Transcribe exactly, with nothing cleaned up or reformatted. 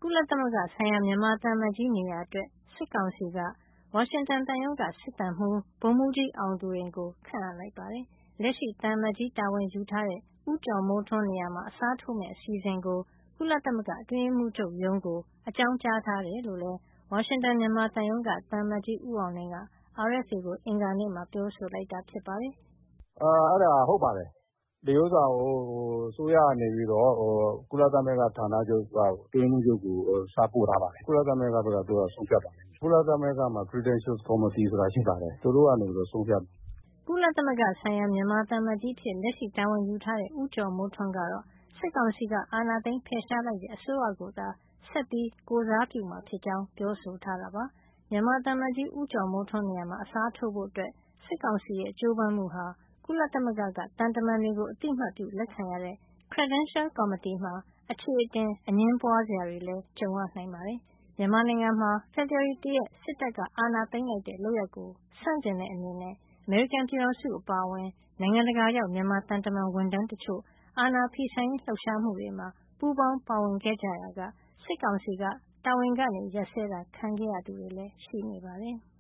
ကုလသမဂ္ဂဆိုင်ရာမြန်မာသံအမတ်ကြီးနေရာအတွက်စစ်ကောင်စီကဝါရှင်တန်သံရုံးကစစ်သံမှူးဗိုလ်မှူးကြီးအောင်သူရိန်ကိုခန့်အပ်လိုက်ပါတယ်။လက်ရှိသံအမတ်ကြီးတာဝန်ယူထားတဲ့ဦးကျော်မိုးထွန်းနေရာမှာအစားထိုးမယ့်အစီအစဉ်ကိုကုလသမဂ္ဂအတွင်းရေးမှူးချုပ်ရုံးကိုအကြောင်းကြားထားတယ်လို့လည်းဝါရှင်တန်မြန်မာသံရုံးကသံအမတ်ကြီးဦးအောင်လင်းက R F A ကိုအင်္ဂါနေ့မှာပြောဆိုလိုက်တာဖြစ်ပါတယ်။“အဲဒါဟုတ်ပါတယ်။ဒီဥစ္စာကိုအစိုးရကနေပြီးတော့ကုလသမဂ္ဂဌာနချုပ်အတွင်းရေးမှူးချုပ်ကိုစာပို့ထားပါတယ်။ကုလသမဂ္ဂဘက်ကသူတို့ဆုံးဖြတ်ပါမယ်။ကုလသမဂ္ဂမှာ Credentials Committee ဆိုတာရှိပါတယ်။သူတို့ကနေပြီးတော့ဆုံးဖြတ်မယ်။ ”ကုလသမဂ္ဂဆိုင်ရာမြန်မာသံအမတ်ကြီးအဖြစ်လက်ရှိတာဝန်ယူထားတဲ့ဦးကျော်မိုးထွန်းကတော့စစ်ကောင်စီကအာဏာသိမ်းဖယ်ရှားလိုက်တဲ့အစိုးရကိုသာဆက်ပြီးကိုယ်စားပြုမှာဖြစ်ကြောင်းပြောဆိုထားတာပါ။မြန်မာသံအမတ်ကြီးဦးကျော်မိုးထွန်းနေရာမှာအစားထိုးဖို့အတွက်စစ်ကောင်စီရဲ့ကြိုးပမ်းမှုဟာကုလသမဂ္ဂကသံတမန်တွေကိုအသိမှတ်ပြုလက်ခံရတဲ့ Credential Committee မှာအခြေအတင်အငြင်းပွားစရာတွေလည်းကြုံရနိုင်ပါတယ်။မြန်မာနိုင်ငံမှာဖေဖေါ်ဝါရီလ ၁ ရက်စစ်တပ်ကအာဏာသိမ်းလိုက်တဲ့လုပ်ရပ်ကိုဆန့်ကျင်တဲ့အနေနဲ့အမေရိကန်ပြည်ထောင်စုအပါအဝင်နိုင်ငံတကာရောက်မြန်မာသံတမန်ဝန်ထမ်းတချို့အာဏာဖီဆန်ရေးလှုပ်ရှားမှုတွေမှာပူးပေါင်းပါဝင်ခဲ့ကြရာကစစ်ကောင်စီကတာဝန်ကနေရပ်စဲတာခံခဲ့ရသူတွေလည်းရှိနေပါတယ်။